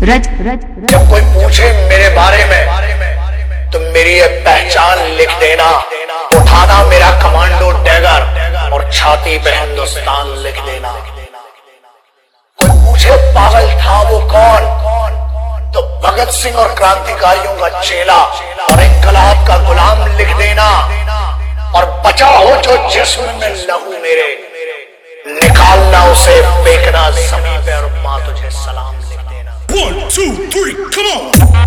जब कोई पूछे मेरे बारे में तो मेरी ये पहचान लिख देना, उठाना मेरा कमांडो डैगर और छाती पे हिंदुस्तान लिख देना। कोई पूछे पागल था वो कौन, तो भगत सिंह और क्रांतिकारियों का चेला और इंकलाब का गुलाम लिख देना। और बचा हो जो जिस्म में लहू मेरे, निकालना उसे, फेंकना जमीन पे और माँ तुझे सलाम लिख देना। 1 2 3 come on।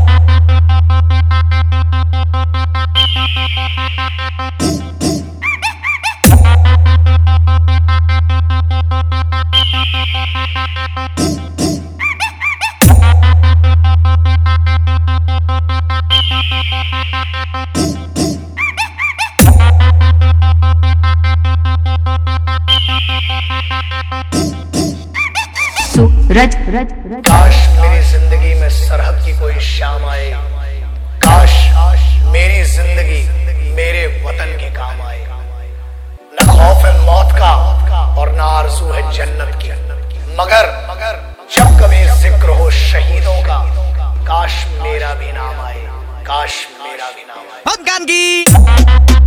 काश मेरी जिंदगी में सरहद की कोई शाम आए, काश मेरी जिंदगी मेरे वतन के काम आए। न खौफ है मौत का और न आरज़ू है जन्नत की, मगर जब कभी जिक्र हो शहीदों का, काश मेरा भी नाम आए, काश मेरा भी नाम आए।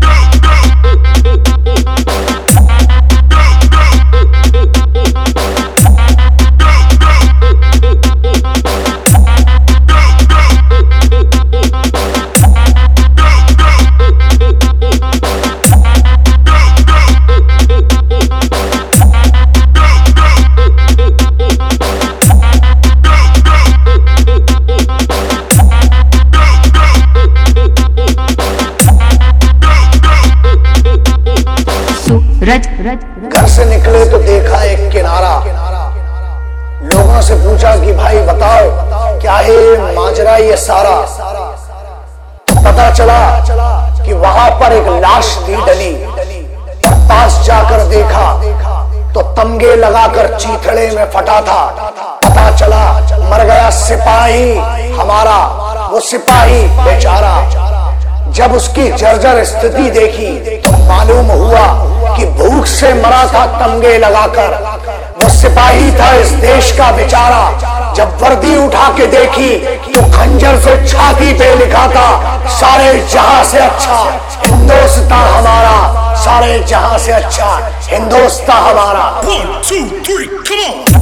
घर से निकले तो देखा एक किनारा, लोगों से पूछा कि भाई बताओ क्या है माजरा ये सारा। तो पता चला कि वहां पर एक लाश थी डली, और पास जाकर देखा तो तमगे लगाकर चीथड़े में फटा था। पता चला मर गया सिपाही हमारा, वो सिपाही बेचारा। जब उसकी जर्जर स्थिति देखी तो मालूम हुआ कि भूख से मरा था तमगे लगाकर। वो सिपाही था इस देश का बेचारा। जब वर्दी उठा के देखी तो खंजर से छाती पे लिखा था, सारे जहां से अच्छा हिंदुस्तान हमारा, सारे जहां से अच्छा हिंदुस्तान हमारा। 1 2 3 come on।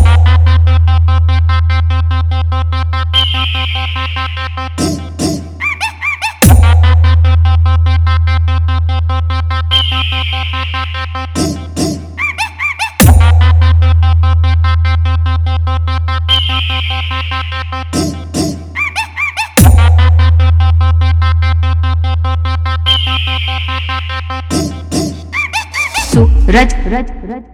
सूरज